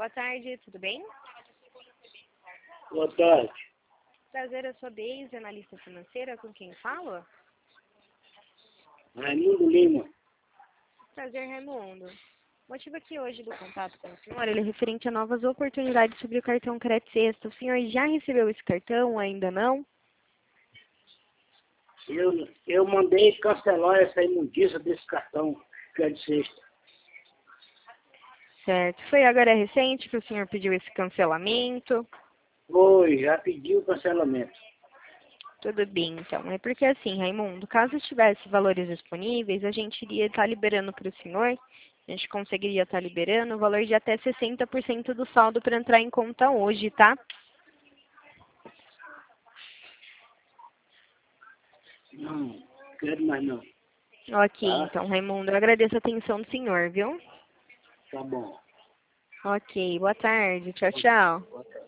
Boa tarde, tudo bem? Boa tarde. Prazer, eu sou Deise, analista financeira, com quem falo? Raimundo Lima. Prazer, Raimundo. O motivo aqui hoje do contato com o senhor, ele é referente a novas oportunidades sobre o cartão Crédito Sexta. O senhor já recebeu esse cartão ou ainda não? Eu mandei cancelar essa imundícia desse cartão Crédito Sexta. Certo. Foi agora recente que o senhor pediu esse cancelamento? Foi, já pedi o cancelamento. Tudo bem, então. É porque assim, Raimundo, caso tivesse valores disponíveis, a gente iria estar liberando para o senhor, a gente conseguiria estar liberando o valor de até 60% do saldo para entrar em conta hoje, tá? Não, quero mais não. Ok, Tá? então, Raimundo, eu agradeço a atenção do senhor, viu? Tá bom. Ok, boa tarde. Tchau, tchau. Boa tarde.